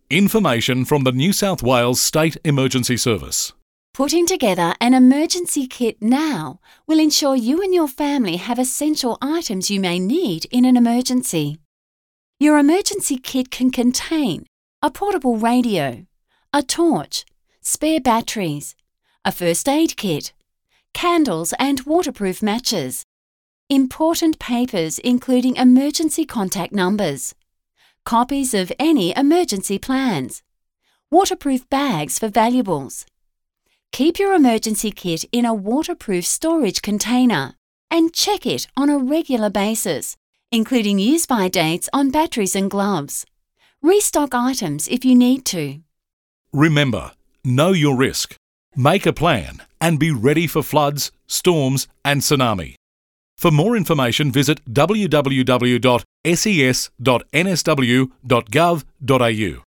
Information from the New South Wales State Emergency Service. Putting together an emergency kit now will ensure you and your family have essential items you may need in an emergency. Your emergency kit can contain a portable radio, a torch, spare batteries, a first aid kit, candles and waterproof matches, important papers including emergency contact numbers, copies of any emergency plans, waterproof bags for valuables. Keep your emergency kit in a waterproof storage container and check it on a regular basis, including use-by dates on batteries and gloves. Restock items if you need to. Remember, know your risk, make a plan and be ready for floods, storms and tsunami. For more information, visit www.ses.nsw.gov.au.